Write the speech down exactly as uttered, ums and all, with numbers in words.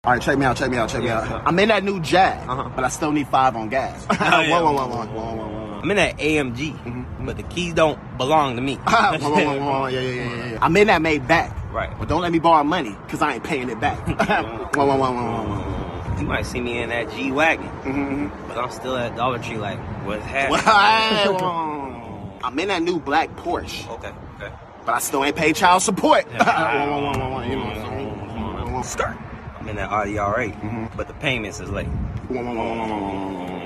All right, check me out, check me out, check Yeah, me out. yeah. I'm in that new Jag, Uh-huh. but I still need five on gas. Oh, yeah. Whoa, whoa, whoa, whoa, whoa, whoa, whoa. I'm in that A M G, Mm-hmm. but the keys don't belong to me. whoa, whoa, whoa, whoa, yeah, yeah, yeah, yeah. I'm in that Maybach. Right. But don't let me borrow money, because I ain't paying it back. whoa, whoa, whoa, whoa, whoa, whoa. You might see me in that G-Wagon, Mm-hmm. but I'm still at Dollar Tree like, what's happening? Well, hey, whoa. I'm in that new black Porsche, Okay, okay. but I still ain't paid child support. Yeah. Whoa, whoa, whoa, whoa, whoa, you know what I'm saying? Skirt. I'm in that Audi R eight, but the payments is late. Whoa, whoa, whoa, whoa, whoa, whoa, whoa.